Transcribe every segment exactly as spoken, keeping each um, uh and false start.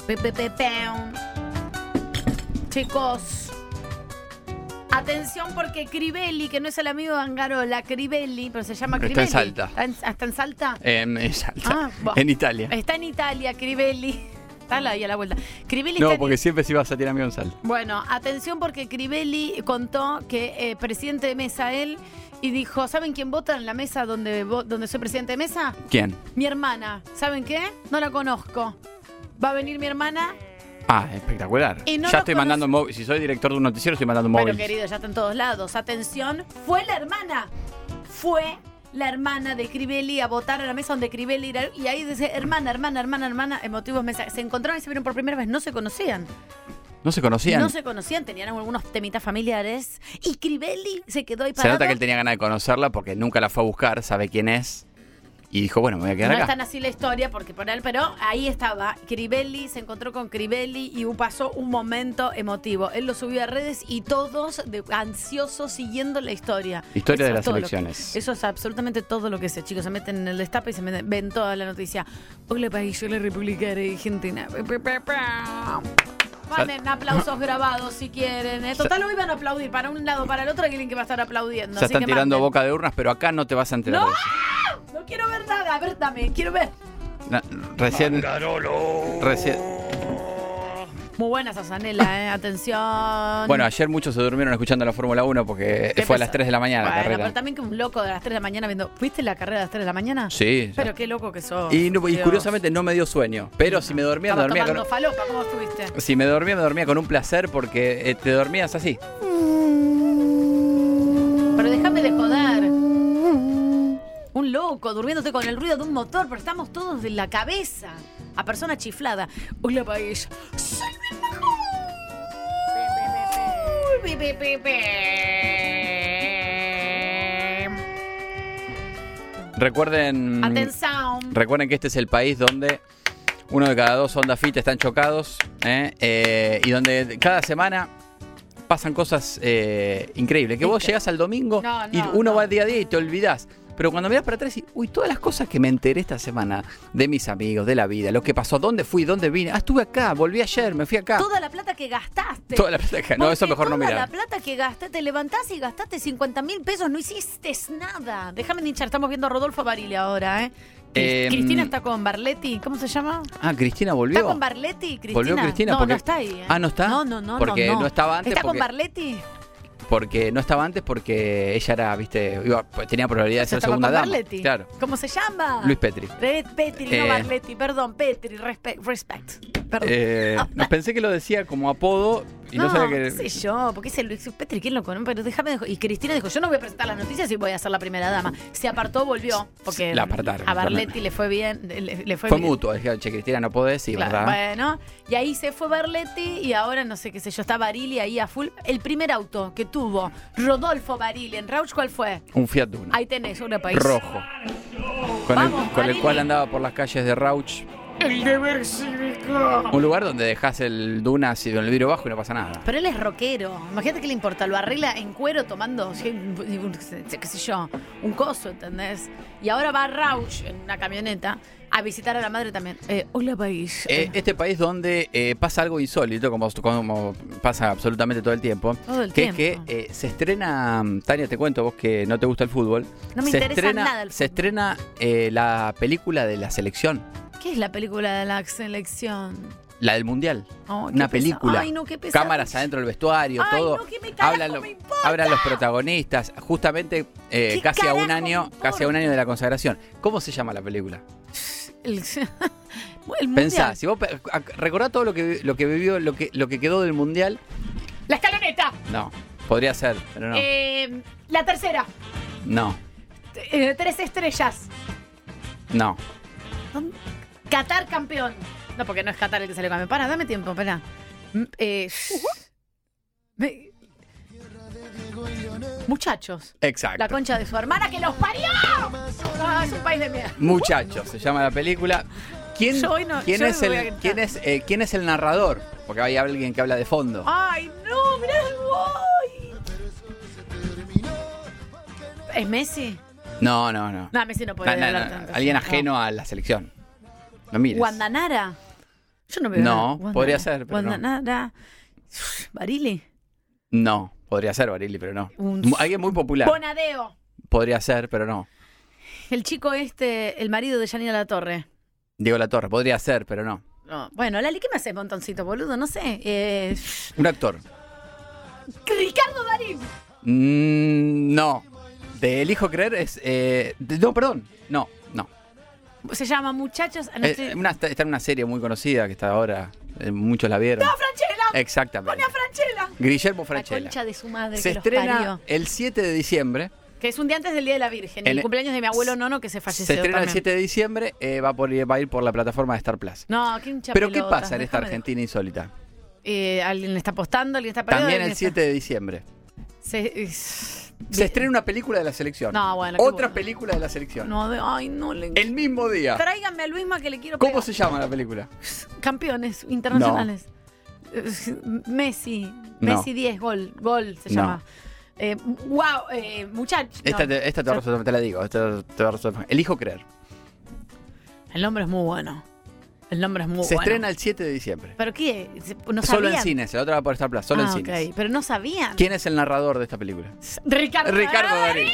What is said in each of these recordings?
Pe, pe, pe, pe. Chicos, atención porque Crivelli, que no es el amigo de Angarola, Crivelli, pero se llama Crivelli. Está en Salta. ¿Está en, ¿está en Salta? En, en Salta. Ah, bueno. En Italia. Está en Italia, Crivelli. Está ahí a la vuelta. Crivelli No, está porque en... siempre se iba a Santiago González. Bueno, atención porque Crivelli contó que eh, presidente de mesa él y dijo, ¿saben quién vota en la mesa donde, donde soy presidente de mesa? ¿Quién? Mi hermana. ¿Saben qué? No la conozco. Va a venir mi hermana. Ah, espectacular. Y no ya lo estoy conoce- mandando móvil. Si soy director de un noticiero, estoy mandando Bueno, móvil. querido, ya está en todos lados. Atención, fue la hermana. Fue la hermana de Crivelli a votar a la mesa donde Crivelli era. Y ahí dice, hermana, hermana, hermana, hermana, emotivos mensajes. Se encontraron y se vieron por primera vez. No se conocían. ¿No se conocían? No se conocían, tenían algunos temitas familiares. Y Crivelli se quedó ahí Se parado. nota que él tenía ganas de conocerla porque nunca la fue a buscar, sabe quién es. Y dijo, bueno, me voy a quedar No acá. es tan así la historia porque por él, pero ahí estaba. Crivelli se encontró con Crivelli y pasó un momento emotivo. Él lo subió a redes y todos de, ansiosos siguiendo la historia. Historia Eso de es las todo lo elecciones. que- eso es absolutamente todo lo que sé, chicos. Se meten en el destape y se meten- ven toda la noticia. Hola, país, la República Argentina. Manden aplausos grabados si quieren. ¿eh? Total, hoy van a aplaudir para un lado, para el otro, hay alguien que va a estar aplaudiendo. Ya así están que tirando manden. boca de urnas, pero acá no te vas a enterar ¡No! de eso. No quiero ver nada. A ver, dame, quiero ver. No, recién. Recién. Muy buena esa Zanela, ¿eh? Atención. Bueno, ayer muchos se durmieron escuchando la Fórmula uno porque Qué fue a las pesado. tres de la mañana Bueno, la carrera. pero también que un loco de las tres de la mañana viendo. ¿Fuiste la carrera de las tres de la mañana? Sí. Pero qué loco que sos. Y, no- y Dios. curiosamente no me dio sueño. Pero si me dormía, me Estaba dormía tomando con. falopa, ¿cómo estuviste? Si me dormía, me dormía con un placer porque eh, te dormías así. Pero déjame de joder. Un loco durmiéndote con el ruido de un motor, pero estamos todos de la cabeza. A persona chiflada. Hola, país. Soy el mejor. Pe, pe, pe, pe. Recuerden. Atención. Recuerden que este es el país donde uno de cada dos Honda Fit están chocados, ¿eh? Eh, y donde cada semana pasan cosas eh, increíbles. Que vos llegás al domingo No, y no, uno no. va día a día y te olvidás. Pero cuando mirás para atrás y, uy, todas las cosas que me enteré esta semana de mis amigos, de la vida, lo que pasó, dónde fui, dónde vine. Ah, estuve acá, volví ayer, me fui acá. Toda la plata que gastaste. Toda la plata que... No, eso Porque mejor no toda mirar. la plata que gastaste, te levantás y gastaste cincuenta mil pesos, no hiciste nada. Déjame de hinchar, estamos viendo a Rodolfo Barili ahora, ¿eh? Eh, Cristina está con Barletti, ¿cómo se llama? Ah, Cristina volvió. ¿Está con Barletti, Cristina? ¿Volvió Cristina? No, Porque- no está ahí. ¿eh? Ah, ¿no está? No, no, no. Porque no, no estaba antes ¿Está con porque- Barletti? Porque no estaba antes porque ella era, viste, iba- tenía probabilidad de ser ¿Estaba segunda con dama. Barletti? Claro. ¿Cómo se llama? Luis Petri. Re- Petri, no Eh. Barletti, perdón, Petri, respect. respect. Perdón. Eh, no, pensé que lo decía como apodo y no, no, sabía qué que. sé yo, porque es el Luis Petri, ¿quién lo conoce? Pero déjame de- Y Cristina dijo, yo no voy a presentar las noticias y voy a ser la primera dama. Se apartó, volvió, porque La apartaron, a Barletti también. le fue bien. Le, le fue Fue bien. mutuo. Dije, che, Cristina, no podés, sí, Claro, ¿verdad? bueno, y ahí se fue Barletti y ahora no sé qué sé yo, está Barili ahí a full. El primer auto que tuvo Rodolfo Barili en Rauch, ¿cuál fue? Un Fiat Duna. Ahí tenés, una país. Rojo. Con, Vamos, el, con el Barili. cual andaba por las calles de Rauch. El deber cívico. Un lugar donde dejás el Duna así con el vidrio bajo y no pasa nada. Pero él es rockero. Imagínate qué le importa. Lo arregla en cuero tomando, qué sé yo, un coso, ¿entendés? Y ahora va a Rauch en una camioneta a visitar a la madre también. Eh, hola, país. Eh, este país donde eh, pasa algo insólito, como, como pasa absolutamente todo el tiempo, Todo el que tiempo. es que eh, se estrena, Tania, te cuento, vos que no te gusta el fútbol, No me se interesa estrena, nada el se fútbol. estrena eh, la película de la selección, ¿Qué es la película de la selección? la del Mundial. Oh, qué Una pesado. película, Ay, no, qué pesado. cámaras adentro del vestuario, Ay, todo. no, que me carajo hablan, lo- me importa. hablan los protagonistas, justamente eh, ¿Qué casi a un carajo año, me importa? casi a un año de la consagración. ¿Cómo se llama la película? El, el Pensá, mundial. si vos pe- ac- recordá todo lo que lo que vivió, lo que lo que quedó del Mundial. La escaloneta. No, podría ser, pero no. Eh, la tercera. No, Eh, tres estrellas. no. Qatar campeón. No, porque no es Qatar el que salió campeón. Para, dame tiempo, espera. Mm, Eh, me- Muchachos. Exacto. La concha de su hermana que los parió. Ah, es un país de mierda. Muchachos, se llama la película. ¿Quién, Yo hoy no- quién yo es no voy a el gritar. quién es eh, quién es el narrador? Porque hay alguien que habla de fondo. Ay, no, mirá el boy. ¿Es Messi? No, no, no. No, Messi no puede Na- na- hablar na- tanto. alguien No. ajeno a la selección. No mires. Guandanara. Yo no veo No, nada. podría ser, pero no. Nada. ¿Barili? No, podría ser Barili, pero no. Un- Mu- Alguien muy popular. Bonadeo. Podría ser, pero no. El chico este, el marido de Janina Latorre. Diego Latorre, podría ser, pero no. No. Bueno, Lali, ¿qué me haces, montoncito, boludo? No sé. Eh... Un actor. Ricardo Darín. Mm, no. De Elijo Creer es... eh, de- no, perdón. No, no. Se llama Muchachos. No Eh, estoy- una- está, está en una serie muy conocida que está ahora. eh, muchos la vieron. ¡No, Franchella! Exactamente. ¡Pone a Franchella! Guillermo La Francella. concha de su madre Se que los estrena parió. el siete de diciembre. Que es un día antes del Día de la Virgen. Y En- el cumpleaños de mi abuelo Nono que se falleció Se estrena el también. siete de diciembre. eh, va, por, va a ir por la plataforma de Star Plus. No, qué hincha Pero ¿qué pelotas, pasa en esta déjame de- Argentina insólita? Eh, alguien le está apostando, alguien está perdiendo. También alguien el está- siete de diciembre. Se, es- Se estrena una película de la selección. No, bueno, qué Otra bueno. película de la selección. No, de- ay, no le. El mismo día. Tráiganme a Luisma que le quiero ¿Cómo pegar. se llama la película? Campeones internacionales. Eh, Messi. No. Messi diez, gol. Gol se No. llama. Eh, wow, eh, muchachos. Esta, te, esta te, va a resolver, te la digo. Esta te va a resolver. Elijo Creer. El nombre es muy bueno. El nombre es muy Se bueno. estrena el siete de diciembre. ¿Pero qué? No Solo sabían. en cines. La otra va por Star Plus. Solo Ah, en ok. cines. Pero no sabían. ¿Quién es el narrador de esta película? Ricardo. Ricardo Darín.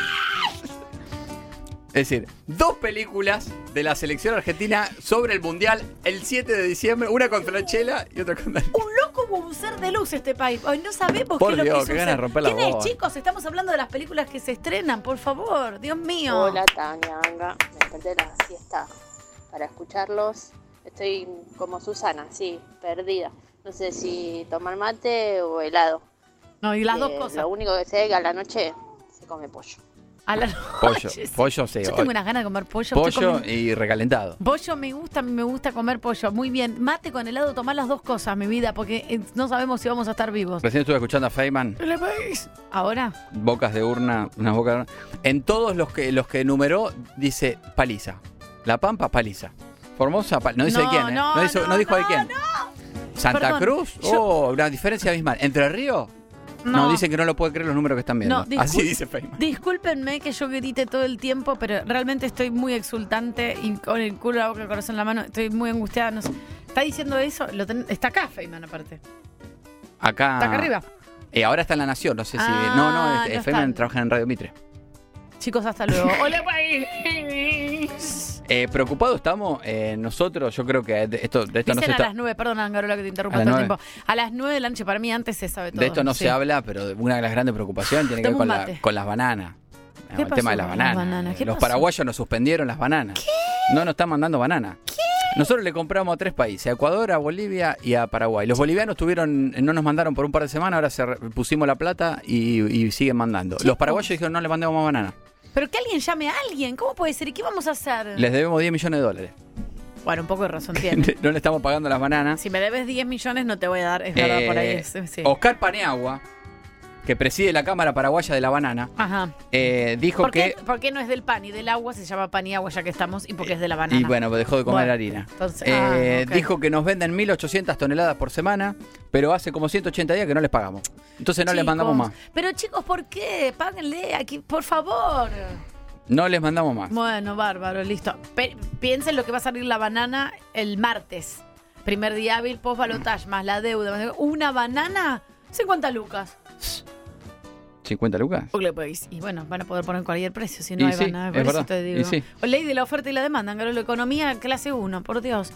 Es decir, dos películas de la selección argentina sobre el Mundial el siete de diciembre, una con Franchella y otra con Darín. Un loco bucer de luz este país. Hoy no sabemos Por qué es lo Dios, que qué sucede. ganas de romper la ¿Quién es, voz. chicos? Estamos hablando de las películas que se estrenan, por favor. Dios mío. Hola Tania, Anga, me desperté de la siesta para escucharlos. Estoy como Susana, sí, perdida. No sé si tomar mate o helado. No, y las dos Eh, cosas. Lo único que sé es que a la noche se come pollo. A la Pollo, noche, sí. pollo, sí. Yo tengo unas ganas de comer pollo. estoy Pollo comiendo- y recalentado. Pollo me gusta, a mí me gusta comer pollo. Muy bien. Mate con helado, tomar las dos cosas, mi vida, porque eh, no sabemos si vamos a estar vivos. Recién estuve escuchando a Feynman, ¿Ahora? bocas de urna, unas bocas de urna. En todos los que los que enumeró dice paliza. La Pampa, paliza. Formosa, pal- no dice No, de quién, ¿eh? no, dice- no, dijo de no, quién. Santa Perdón, Cruz, yo- oh, una diferencia abismal. ¿Entre Ríos? No. dicen que no lo puede creer los números que están viendo. No, discul- Así dice Feynman. Discúlpenme que yo grite todo el tiempo, pero realmente estoy muy exultante y con el culo, la boca, el corazón en la mano. Estoy muy angustiada. No sé. ¿Está diciendo eso? Lo ten- Está acá, Feynman, aparte. Acá. Está acá arriba. Eh, ahora está en La Nación, no sé si. Ah, no, no, no eh, está. Feynman trabaja en Radio Mitre. Chicos, hasta luego. ¡Hola, país! Eh, preocupados estamos eh, nosotros, yo creo que de esto, de esto no Dicen se a está. las nueve, perdón, Angarola, que te interrumpa ¿A todo las el nueve? tiempo. A las nueve de la noche, para mí antes se sabe todo. De esto no Sí. se habla, pero una de las grandes preocupaciones tiene que ver Toma con, un la- mate. con las bananas. ¿Qué el pasó tema de las con las bananas. bananas? ¿Qué Los pasó? paraguayos nos suspendieron las bananas. ¿Qué? No nos están mandando bananas. ¿Qué? Nosotros le compramos a tres países, a Ecuador, a Bolivia y a Paraguay. Los bolivianos tuvieron, no nos mandaron por un par de semanas, ahora se re- pusimos la plata y, y siguen mandando. Los paraguayos dijeron no le mandemos más bananas. Pero que alguien llame a alguien. ¿Cómo puede ser? ¿Y qué vamos a hacer? Les debemos diez millones de dólares. Bueno, un poco de razón tiene. No le estamos pagando las bananas. Si me debes diez millones, no te voy a dar. Es verdad, Eh, por ahí es. Sí. Oscar Paniagua, que preside la Cámara Paraguaya de la Banana, Ajá. eh, dijo ¿Por qué, que... por qué no es del pan y del agua? Se llama pan y agua ya que estamos y porque es de la banana. Y bueno, pues dejó de comer Bueno, harina. entonces- Eh, ah, ok. Dijo que nos venden mil ochocientas toneladas por semana, pero hace como ciento ochenta días que no les pagamos. Entonces no les Chicos, mandamos más. Pero chicos, ¿por qué? Páguenle aquí, por favor. No les mandamos más. Bueno, bárbaro, listo. Pe- piensen lo que va a salir la banana el martes. Primer día hábil, post balotage, más la deuda. más- Una banana, cincuenta lucas. ¿cincuenta lucas? Y bueno, van a poder poner cualquier precio si no Y hay sí, banana. es Por eso verdad. te digo. Y sí. Ley de la oferta y la demanda, Angarola, economía clase uno, por Dios.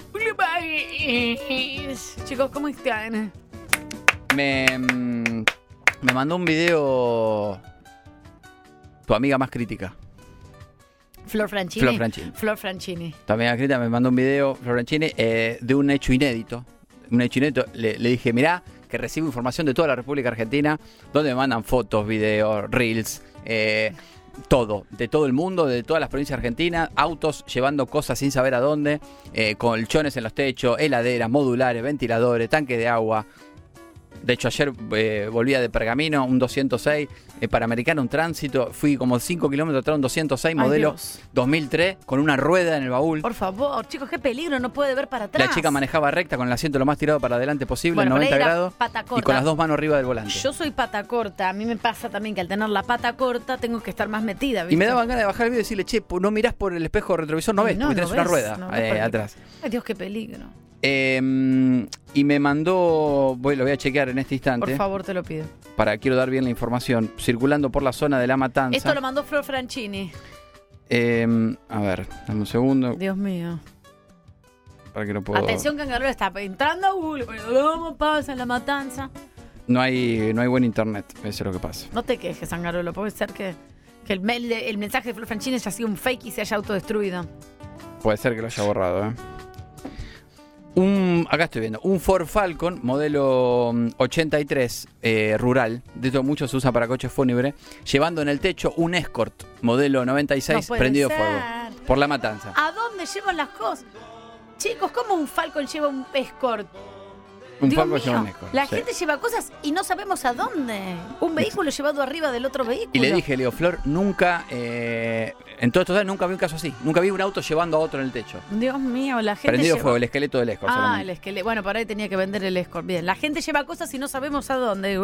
Chicos, ¿cómo están? Me, mm, me mandó un video tu amiga más crítica. Flor Franchini. Flor Franchini. Flor Franchini. Tu amiga crítica me mandó un video, Flor Franchini, eh, de un hecho inédito. Un hecho inédito. Le, le dije, mirá, que recibo información de toda la República Argentina, donde me mandan fotos, videos, reels, eh, todo, de todo el mundo, de todas las provincias argentinas, autos llevando cosas sin saber a dónde, eh, colchones en los techos, heladeras, modulares, ventiladores, tanques de agua. De hecho, ayer eh, volvía de Pergamino, un doscientos seis, eh, Panamericana, un tránsito. Fui como cinco kilómetros atrás, un doscientos seis, Ay, modelo Dios. dos mil tres, con una rueda en el baúl. Por favor, chicos, qué peligro, no puede ver para atrás. La chica manejaba recta con el asiento lo más tirado para adelante posible, Bueno, noventa por ahí era grados, pata y corta. con las dos manos arriba del volante. Yo soy pata corta, a mí me pasa también que al tener la pata corta tengo que estar más metida, ¿viste? Y me daban ganas de bajar el video y decirle, che, pues no mirás por el espejo retrovisor, no ves, No, porque no tenés una ves, rueda no ves eh, por el- atrás. Ay, Dios, qué peligro. Eh, y me mandó, voy, lo voy a chequear en este instante. Por favor, te lo pido. Para, quiero dar bien la información. Circulando por la zona de La Matanza. Esto lo mandó Flor Franchini. Eh, a ver, dame un segundo. Dios mío. Para que lo puedo... Atención, que Angarola está entrando a Google. ¿Cómo pasa en La Matanza? No hay, no hay buen internet, eso es lo que pasa. No te quejes, Angarola. Puede ser que, que el, mail de- el mensaje de Flor Franchini haya sido un fake y se haya autodestruido. Puede ser que lo haya borrado, ¿eh? Un, acá estoy viendo, un Ford Falcon, modelo mm, ochenta y tres, eh, rural, de esto mucho se usa para coches fúnebres, llevando en el techo un Escort, modelo noventa y seis, No puede prendido ser. fuego, por La Matanza. ¿A dónde llevan las cosas? Chicos, ¿cómo un Falcon lleva un Escort? Un Dios Falcon mío, lleva un Escort. La sí. gente lleva cosas y no sabemos a dónde. Un vehículo llevado arriba del otro vehículo. Y le dije, Leo Flor, nunca, eh, en todos estos años nunca vi un caso así, nunca vi un auto llevando a otro en el techo. Dios mío, la gente Prendido lleva... fuego, el esqueleto del Escort. Ah, solamente. el esqueleto. Bueno, por ahí tenía que vender el Escort. Bien, la gente lleva cosas y no sabemos a dónde.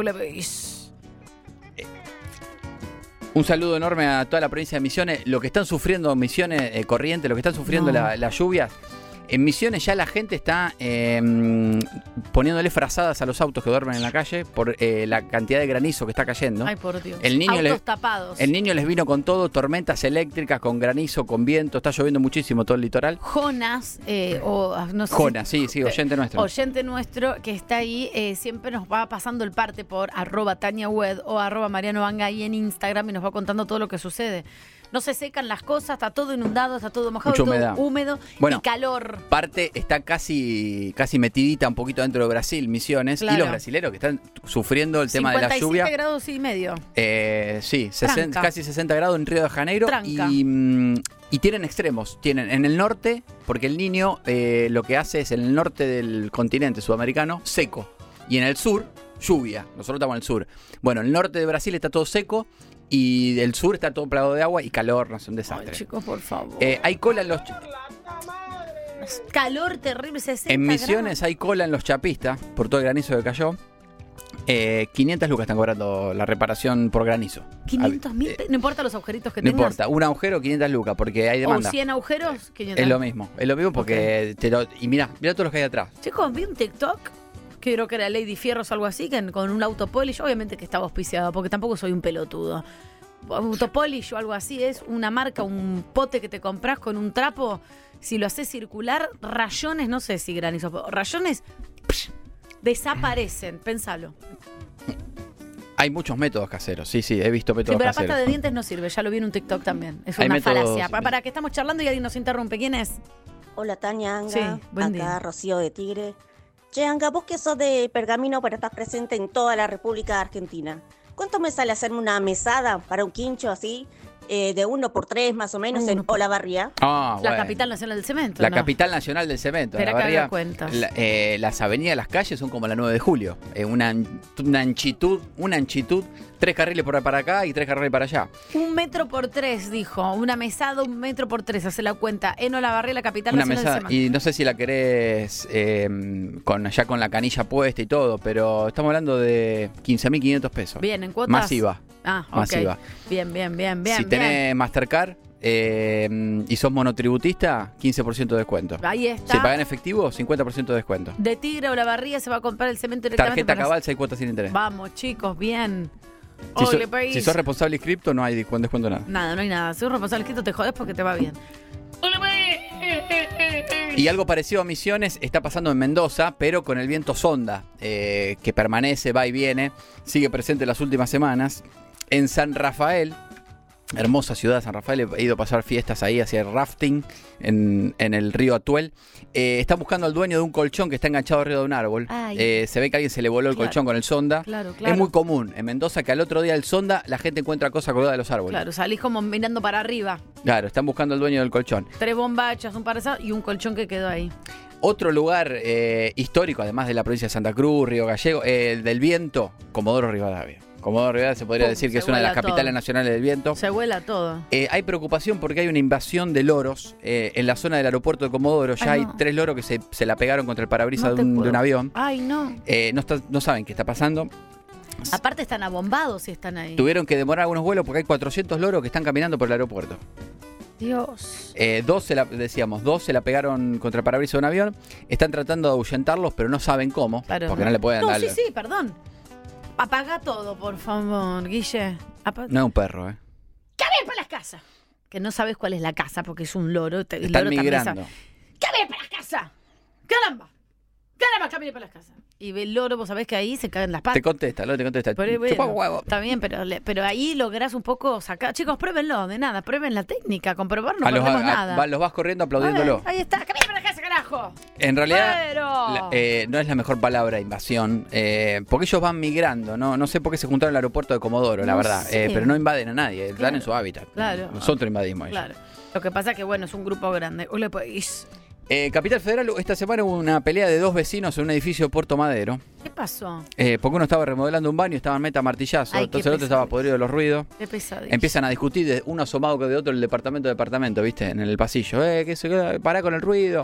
Un saludo enorme a toda la provincia de Misiones. Lo que están sufriendo Misiones, eh, Corrientes, lo que están sufriendo No. la- las lluvias. En Misiones ya la gente está eh, poniéndole frazadas a los autos que duermen en la calle por eh, la cantidad de granizo que está cayendo. Ay, por Dios. El niño Autos le- tapados. El niño les vino con todo, tormentas eléctricas, con granizo, con viento. Está lloviendo muchísimo todo el litoral. Jonas, eh, o ah, no sé. Jonas, sí, sí, oyente nuestro. Oyente nuestro que está ahí, eh, siempre nos va pasando el parte por arroba Tania Wed o arroba Mariano Vanga ahí en Instagram y nos va contando todo lo que sucede. No se secan las cosas, está todo inundado, está todo mojado, Mucha todo humedad. húmedo Bueno, y calor. Parte está casi, casi metidita un poquito dentro de Brasil, Misiones. Claro. Y los brasileros que están sufriendo el tema de la cincuenta y siete lluvia. grados y medio. Eh, sí, sesen- Tranca. casi sesenta grados en Río de Janeiro. Tranca. Y, mm, y tienen extremos. Tienen en el norte, porque el Niño eh, lo que hace es en el norte del continente sudamericano, seco. Y en el sur, lluvia. Nosotros estamos en el sur. Bueno, el norte de Brasil está todo seco. Y el sur está todo plagado de agua y calor, no es un desastre. Ay, chicos, por favor. Eh, hay cola en los... Calor terrible, sesenta En Misiones grados. hay cola en los chapistas por todo el granizo que cayó. Eh, quinientas lucas están cobrando la reparación por granizo. quinientos mil, Eh, no importa los agujeritos que no tengas. importa, un agujero, quinientas lucas, porque hay O demanda. cien agujeros, quinientos. Es lo mismo, es lo mismo porque te lo, y mira, mira todos los que hay atrás. Chicos, vi un TikTok, que creo que era Lady Fierros o algo así, que con un autopolish, obviamente que estaba auspiciado, porque tampoco soy un pelotudo. Autopolish o algo así es una marca, un pote que te compras con un trapo, si lo haces circular, rayones, no sé si granizo, pero rayones psh, desaparecen, pensalo. Hay muchos métodos caseros, sí, sí, he visto Sí, métodos pero la caseros. pasta de dientes no sirve, ya lo vi en un TikTok también. Es Hay una métodos- falacia. Pa- Para que estamos charlando y alguien nos interrumpe. ¿Quién es? Hola Tania, Anga, Sí, buen acá día. Rocío de Tigre. Che, Anga, vos que sos de Pergamino pero estás presente en toda la República Argentina. ¿Cuánto me sale hacerme una mesada para un quincho así, eh, de uno por tres más o menos Uno en por- Olavarría? Ah, La bueno. capital nacional del cemento. La ¿no? capital nacional del cemento. Espera la que haga barría- cuentas. la- eh, las avenidas, las calles son como la nueve de julio. Eh, una, an- una anchitud, una anchitud, tres carriles por para acá y tres carriles para allá. Un metro por tres, dijo. Una mesada, un metro por tres. Hace la cuenta. En Olavarría, la capital Una nacional mesa, del cemento. y no sé si la querés eh, con, ya con la canilla puesta y todo, pero estamos hablando de quince mil quinientos pesos. Bien, en cuotas. Masiva. Ah, ok. Masiva. Bien, bien, bien, bien. si bien. tenés Mastercard eh, y sos monotributista, quince por ciento de descuento. Ahí está. Si pagás en efectivo, cincuenta por ciento de descuento. De Tigre a Olavarría se va a comprar el cemento directamente. Tarjeta para- cabal, seis cuotas sin interés. Vamos, chicos, bien. Si, Ole, so- país. si sos responsable y cripto, no hay descuento, descuento nada. Nada, no hay nada. Si sos responsable escrito, te jodes porque te va bien. Y algo parecido a Misiones está pasando en Mendoza, pero con el viento sonda, eh, que permanece, va y viene, sigue presente las últimas semanas. En San Rafael, hermosa ciudad de San Rafael, he ido a pasar fiestas ahí, hacia el rafting en, en el río Atuel. Eh, están buscando al dueño de un colchón que está enganchado arriba de un árbol. Ay. Eh, se ve que a alguien se le voló el Claro. colchón con el sonda. Claro, claro. Es muy común en Mendoza que al otro día del sonda la gente encuentra cosas colgadas de los árboles. Claro, salís como mirando para arriba. Claro, están buscando al dueño del colchón. Tres bombachas, un par de esas y un colchón que quedó ahí. Otro lugar eh, histórico, además de la provincia de Santa Cruz, Río Gallego, eh, el del viento, Comodoro Rivadavia. Comodoro Rivadavia se podría Pum, decir que se es una de las vuela capitales todo. nacionales del viento. Se vuela todo. Eh, hay preocupación porque hay una invasión de loros eh, en la zona del aeropuerto de Comodoro. Ya Ay, hay no. tres loros que se, se la pegaron contra el parabrisas No de, te un, de puedo. un avión. Ay, no. Eh, no, está- no saben qué está pasando. Aparte están abombados si están ahí. Tuvieron que demorar algunos vuelos porque hay cuatrocientos loros que están caminando por el aeropuerto. Dios. Eh, dos, se la, decíamos, dos se la pegaron contra el parabrisas de un avión. Están tratando de ahuyentarlos, pero no saben cómo. Claro, porque no, le pueden no, dar. sí, sí, perdón. Apaga todo, por favor, Guille. Apa- No es un perro, ¿eh? ¡Camina para las casas! Que no sabes cuál es la casa porque es un loro. te- el Están loro también migrando. sabe. ¡Camina para las casas! ¡Caramba! ¡Caramba, camine para las casas! Y el loro, vos sabés que ahí se caen las Te patas. contesta, luego te contesta. Pero, bueno, Chupa huevo. está bien, pero, le- pero ahí lográs un poco sacar. Chicos, pruébenlo, de nada, prueben la técnica. Comprobar no A los, perdemos a- nada. va- los vas corriendo A ver, aplaudiéndolo. ahí está, camina para la casa, carajo. En realidad, Pero- la- eh, no es la mejor palabra invasión, eh, porque ellos van migrando, ¿no? No sé por qué se juntaron en el aeropuerto de Comodoro, la No verdad, sé. eh, pero no invaden a nadie, Claro. están en su hábitat. Claro. Nosotros invadimos ellos. Claro. Lo que pasa es que, bueno, es un grupo grande. Hola, país. Eh, Capital Federal, esta semana hubo una pelea de dos vecinos en un edificio de Puerto Madero, ¿Qué pasó? eh, porque uno estaba remodelando un baño y estaban meta martillazo, Ay, qué entonces el otro pesado. estaba podrido de los ruidos. Qué pesadilla. Empiezan a discutir de uno asomado que de otro en el departamento de departamento, ¿viste? En el pasillo. Eh, que se pará con el ruido.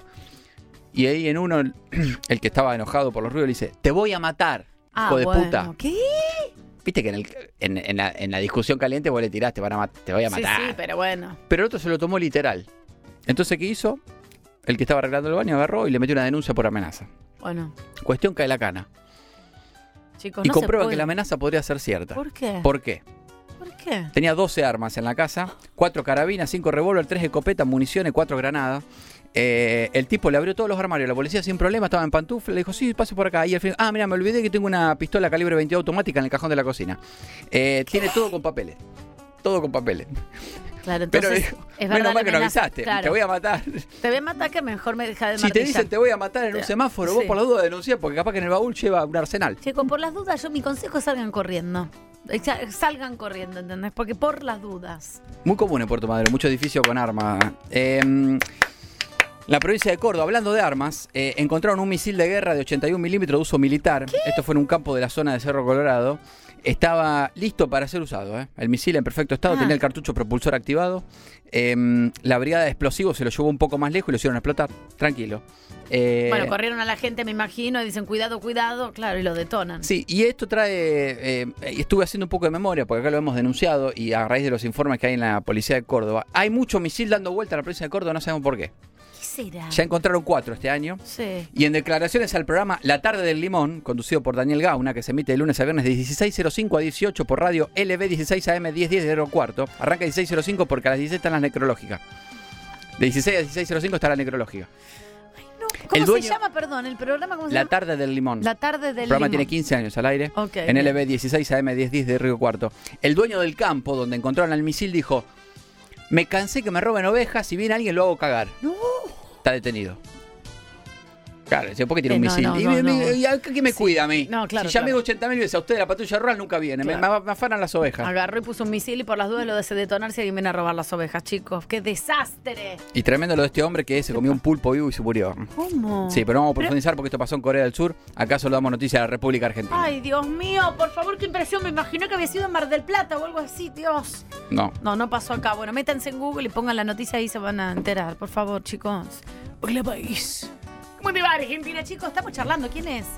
Y ahí en uno, el, el que estaba enojado por los ruidos le dice, te voy a matar, Ah, hijo de bueno. puta. ¿Qué? Viste que en, el, en, en la, en la discusión caliente vos le tiraste, van a mat- te voy a Sí, matar. sí, pero bueno. Pero el otro se lo tomó literal. Entonces, ¿qué hizo? El que estaba arreglando el baño agarró y le metió una denuncia por amenaza. Bueno, Cuestión cae la cana. chicos, Y no se comprueba puede. que la amenaza podría ser cierta. ¿Por qué? ¿Por qué? ¿Por qué? Tenía doce armas en la casa, cuatro carabinas, cinco revólver, tres escopetas, municiones, cuatro granadas. Eh, el tipo le abrió todos los armarios, la policía sin problema, estaba en pantufla, le dijo, sí, pase por acá. Y al fin, ah, mira, me olvidé que tengo una pistola calibre veintidós automática en el cajón de la cocina. Eh, tiene todo con papeles. Todo con papeles. Claro, Pero entonces, dijo, es verdad menos mal la que no amenaza. avisaste, Claro. te voy a matar. Te voy a matar que mejor me deja de Si te martillar. dicen te voy a matar en un Ya. semáforo, vos Sí. por la duda denunciás, porque capaz que en el baúl lleva un arsenal. Chicos, por las dudas, yo mi consejo es salgan corriendo. Eh, sa- Salgan corriendo, ¿entendés? Porque por las dudas. Muy común en Puerto Madero, mucho edificio con armas. Eh, la provincia de Córdoba, hablando de armas, eh, encontraron un misil de guerra de ochenta y un milímetros de uso militar. Esto fue en un campo de la zona de Cerro Colorado. Estaba listo para ser usado, ¿eh? El misil en perfecto estado, Ah. tenía el cartucho propulsor activado. Eh, la brigada de explosivos se lo llevó un poco más lejos y lo hicieron explotar. Tranquilo. Eh, Bueno, corrieron a la gente, me imagino, y dicen cuidado, cuidado, claro, y lo detonan. Sí, y esto trae, eh, estuve haciendo un poco de memoria, porque acá lo hemos denunciado, y a raíz de los informes que hay en la policía de Córdoba, hay mucho misil dando vuelta a la provincia de Córdoba, no sabemos por qué. ¿Qué será? Ya encontraron cuatro este año. Sí. Y en declaraciones al programa La Tarde del Limón, conducido por Daniel Gauna, que se emite de lunes a viernes de dieciséis cero cinco a dieciocho por radio L B dieciséis A M diez diez de cuarto. Arranca dieciséis cero cinco porque a las dieciséis están las necrológicas. De dieciséis a dieciséis cero cinco está la necrológica. No, ¿cómo El dueño- se llama, perdón? ¿El programa cómo se La llama? Tarde del Limón. La tarde del El programa limón. tiene quince años al aire. Ok, en bien. L B dieciséis A M diez diez de Río Cuarto. El dueño del campo donde encontraron el misil dijo: me cansé que me roben ovejas, si viene alguien lo hago cagar. No. Está detenido. Claro, dice, ¿por qué tiene Eh, un no, misil? no, ¿Y, no, me- no. me- y a- ¿Qué me Sí. cuida a mí? No, claro, Si ya me claro. digo ochenta mil veces a usted de la patrulla rural nunca viene. Me- Claro. Me, me afanan las ovejas. Agarró y puso un misil y por las dudas lo de detonar si alguien viene a robar las ovejas, chicos. ¡Qué desastre! Y tremendo lo de este hombre que se comió un pulpo vivo y se murió. ¿Cómo? Sí, pero vamos a profundizar porque esto pasó en Corea del Sur. Acá solo damos noticia de la República Argentina. Ay, Dios mío, por favor, qué impresión. Me imaginé que había sido en Mar del Plata o algo así, Dios. No. No, no pasó acá. Bueno, métanse en Google y pongan la noticia ahí y se van a enterar. Por favor, chicos. Hola, país. ¿Cómo te va, Argentina, chicos? Estamos charlando. ¿Quién es?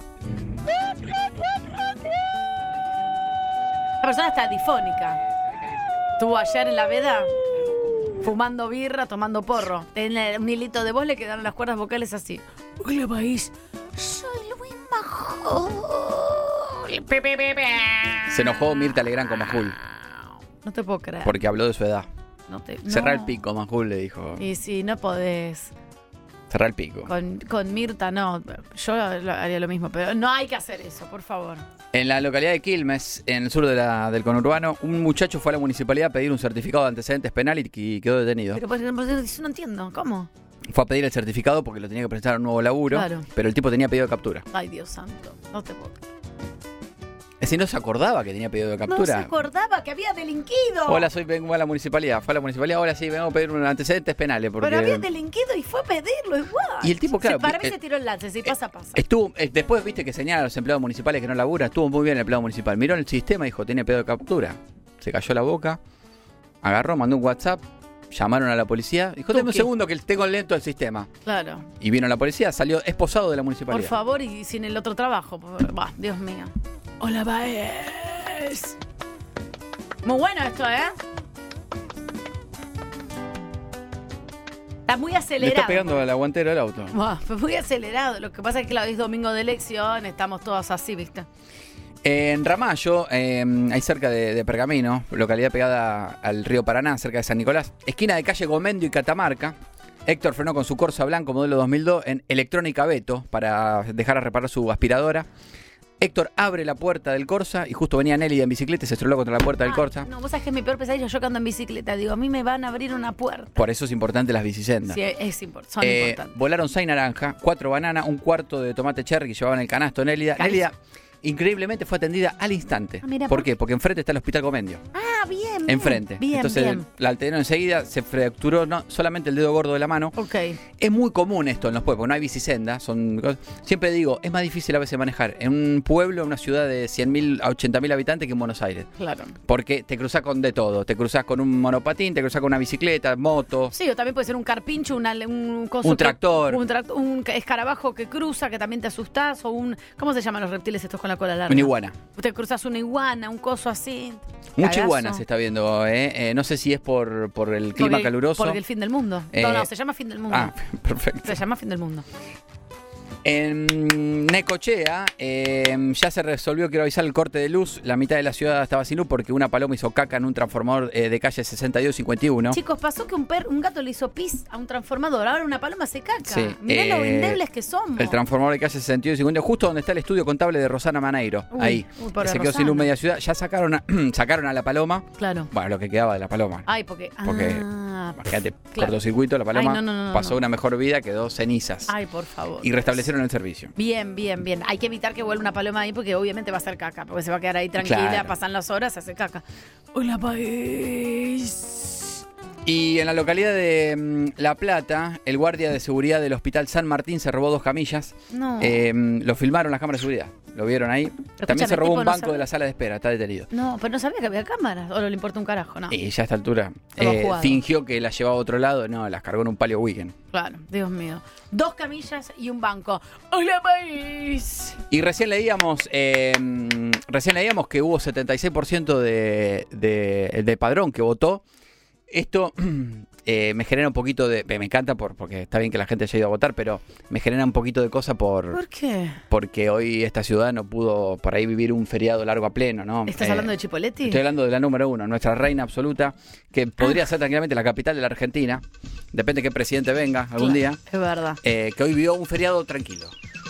La persona está difónica. Estuvo ayer en la veda fumando birra, tomando porro. En un hilito de voz le quedaron las cuerdas vocales así. Hola, país. Soy Luis Majul. Pe, pe, pe, pe. Se enojó Mirta Legrand con Majul No te puedo creer. porque habló de su edad. No te, Cerrá no. el pico, Majul le dijo. Y si no podés. Cerrá el pico. Con, con Mirta no. Yo lo- haría lo mismo, pero no hay que hacer eso, por favor. En la localidad de Quilmes, en el sur de la- del conurbano, un muchacho fue a la municipalidad a pedir un certificado de antecedentes penales y quedó detenido. Pero pues, pues, yo no entiendo. ¿Cómo? Fue a pedir el certificado porque lo tenía que presentar a un nuevo laburo, Claro. pero el tipo tenía pedido de captura. Ay, Dios santo. No te puedo creer. Es decir, no se acordaba que tenía pedido de No se captura. acordaba que había delinquido. Hola, soy vengo a la municipalidad. Fue a la municipalidad, ahora sí, vengo a pedir un antecedentes penales. Porque... Pero había delinquido y fue a pedirlo igual. Y el tipo, claro, Sí, para mí eh, se tiró el lance, si pasa, pasa. Estuvo, eh, después viste que señala a los empleados municipales que no labura, estuvo muy bien el empleado municipal. Miró en el sistema y dijo, tiene pedo de captura. Se cayó la boca, agarró, mandó un WhatsApp, llamaron a la policía, dijo, dame un Tuki. segundo que tengo lento el sistema. Claro. Y vino la policía, salió esposado de la Por municipalidad. favor, y sin el otro trabajo. por- Bah, Dios mío. Hola, Baez. Muy bueno esto, ¿eh? Está muy Le acelerado. está pegando a la guantera del auto. Buah, fue muy acelerado. Lo que pasa es que claro, es domingo de elección, estamos todos así, ¿viste? En Ramallo, eh, ahí cerca de, de Pergamino, localidad pegada al río Paraná, cerca de San Nicolás, esquina de calle Gomendio y Catamarca, Héctor frenó con su Corsa blanco modelo dos mil dos en Electrónica Beto para dejar a reparar su aspiradora. Héctor abre la puerta del Corsa y justo venía Nelly en bicicleta y se estrelló contra la puerta del Ay, Corsa. No, vos sabés que es mi peor pesadilla, yo que ando en bicicleta. Digo, a mí me van a abrir una puerta. Por eso es importante las bicisendas. Sí, es import- son Eh, importantes. volaron seis naranjas, cuatro bananas, un cuarto de tomate cherry que llevaban el canasto Nélida. Carísimo. Nélida increíblemente fue atendida al instante. Ah, mira, ¿Por ¿por qué? Porque enfrente está el Hospital Gomendio. Ah, bien, bien. Enfrente. Bien, Entonces bien. la atendieron enseguida, se fracturó no, solamente el dedo gordo de la mano. Ok. Es muy común esto en los pueblos, porque no hay bicisenda. Son cosas- Siempre digo, es más difícil a veces manejar en un pueblo, en una ciudad de cien mil a ochenta mil habitantes que en Buenos Aires. Claro. Porque te cruzás con de todo. Te cruzás con un monopatín, te cruzás con una bicicleta, moto. Sí, o también puede ser un carpincho, una, un, coso Un que- tractor. un, tract- un escarabajo que cruza, que también te asustás, o un... ¿Cómo se llaman los reptiles estos con la cola larga? Una iguana. Te cruzas una iguana, un coso así. Mucha Cagazo. iguana se está viendo, ¿eh? Eh, no sé si es por, por el clima Porque- caluroso. Porque el fin del mundo. Eh, no, no, se llama fin del mundo. Ah, perfecto. Se llama fin del mundo. En Necochea eh, ya se resolvió, quiero avisar, el corte de luz. La mitad de la ciudad estaba sin luz porque una paloma hizo caca en un transformador eh, de calle sesenta y dos cincuenta y uno. Chicos, pasó que un, per- un gato le hizo pis a un transformador. Ahora una paloma se caca. Sí, Mirá lo eh, endebles que somos. El transformador de calle sesenta y dos cincuenta y uno, justo donde está el estudio contable de Rosana Maneiro. Uy, ahí. uy, pobre Que se quedó sin Rosana. luz media ciudad. Ya sacaron a, sacaron a la paloma. Claro. Bueno, lo que quedaba de la paloma. Ay, porque... Porque, ah, Imagínate, claro. cortocircuito, la paloma Ay, no, no, no, pasó no. una mejor vida, quedó cenizas. Ay, por favor. Y restablecieron el servicio. Bien, bien, bien. Hay que evitar que vuelva una paloma ahí porque obviamente va a hacer caca. Porque se va a quedar ahí tranquila, Claro. pasan las horas, se hace caca. Hola, país. Y en la localidad de mm, La Plata, el guardia de seguridad del Hospital San Martín se robó dos camillas. No. Eh, lo filmaron las cámaras de seguridad. Lo vieron ahí. También escúchame, se robó tipo, un no banco sabe- de la sala de espera. Está detenido. No, pero no sabía que había cámaras. O no le importa un carajo, ¿no? Y ya a esta altura Todo eh, jugado. fingió que las llevaba a otro lado. No, las cargó en un palio weekend. Claro, Dios mío. Dos camillas y un banco. ¡Hola, país! Y recién leíamos eh, mm, recién leíamos que hubo setenta y seis por ciento de, de, de padrón que votó. Esto eh, me genera un poquito de... Me encanta por, porque está bien que la gente haya ido a votar, pero me genera un poquito de cosa por... ¿Por qué? porque hoy esta ciudad no pudo por ahí vivir un feriado largo a pleno, ¿no? ¿Estás Eh, hablando de Chipoletti? Estoy hablando de la número uno, nuestra reina absoluta, que podría ser tranquilamente la capital de la Argentina, depende de qué presidente venga algún Claro, día, Es verdad. eh, que hoy vivió un feriado tranquilo.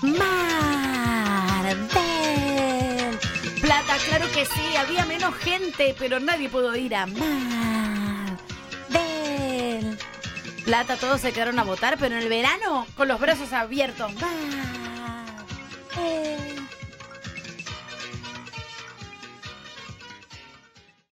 Mar del Plata, claro que sí, había menos gente, pero nadie pudo ir a Mar del Plata. Todos se quedaron a votar, pero en el verano con los brazos abiertos. Mar del